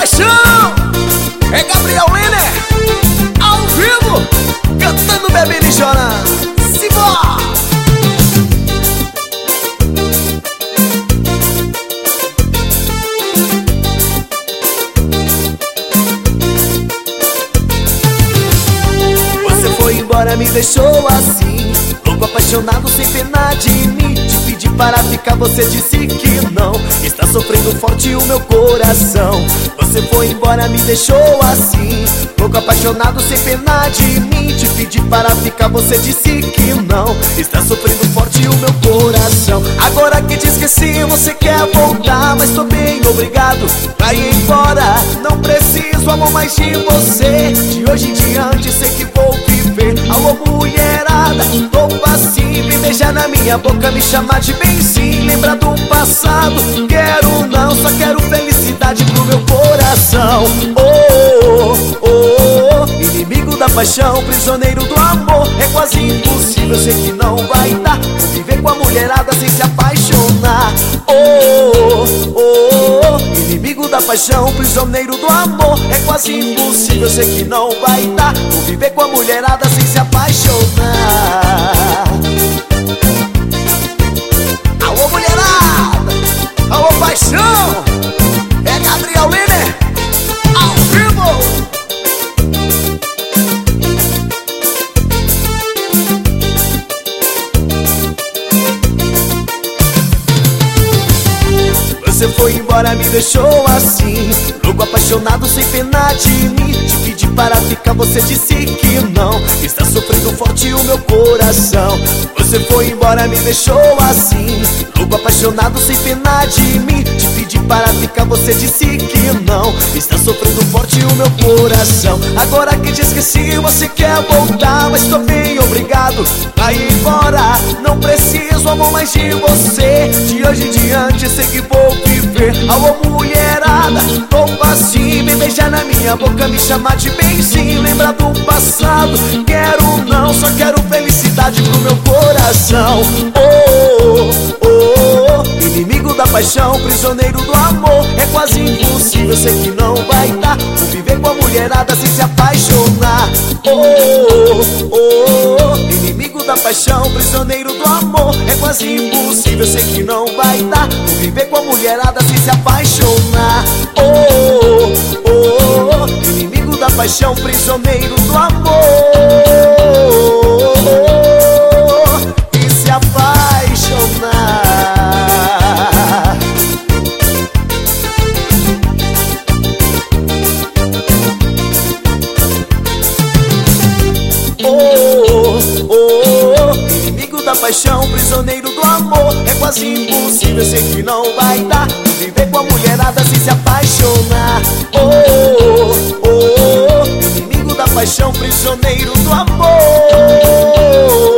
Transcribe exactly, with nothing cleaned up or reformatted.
paixão é Gabriel Winner, ao vivo, cantando, bebendo e chorando. Simbora! Você foi embora, me deixou assim, louco, apaixonado, sem pena de mim. Te pedi para ficar, você disse que não. Está sofrendo forte o meu coração. Você foi embora, me deixou assim, louco, apaixonado, sem pena de mim. Te pedi para ficar, você disse que não. Está sofrendo forte o meu coração. Agora que te esqueci, você quer voltar, mas tô bem, obrigado pra ir embora. Não preciso, amor, mais de você. De hoje em diante sei que vou viver. Alô, mulherada, tô assim, me beijar na minha boca, me chamar de benzinho. Lembrar do passado, quero não, só quero felicidade pro meu coração. Oh, oh, oh, oh. Inimigo da paixão, prisioneiro do amor. É quase impossível, sei que não vai dar. Viver com a mulherada sem se apaixonar. Oh, oh, oh, oh. Inimigo da paixão, prisioneiro do amor. É quase impossível, sei que não vai dar. Vou viver com a mulherada sem se apaixonar. Alô, mulherada, alô, paixão, é Gabriel Winner, ao vivo. Você foi embora, me deixou assim, louco, apaixonado, sem pena de mim. Te pedi para ficar, você disse que não. Está sofrendo forte o meu coração. Você foi embora, me deixou assim, louco, apaixonado, sem pena de mim. Te pedi para ficar, você disse que não. Está sofrendo forte o meu coração. Agora que te esqueci, você quer voltar, mas tô bem, obrigado pra ir embora. Não preciso, amor, mais de você. De hoje em diante sei que vou viver. Alô, mulherada, tô assim, me beijar na minha boca, me chamar de benzinho. Lembrar do passado, quero não, só quero felicidade pro meu coração. Oh, oh, oh. Inimigo da paixão, prisioneiro do amor. É quase impossível, sei que não vai dar. Vou viver com a mulherada sem se apaixonar. Oh, oh, oh. Inimigo da paixão, prisioneiro do amor. É quase impossível, sei que não vai dar. Vou viver com a mulherada sem se apaixonar. Oh, oh, oh. Inimigo da paixão, prisioneiro do amor. E se apaixonar. Oh, oh, oh. Inimigo da paixão, prisioneiro do amor. É quase impossível, sei que não vai dar. Viver com a mulherada sem se apaixonar. Oh, oh, oh. Inimigo da paixão, prisioneiro do amor.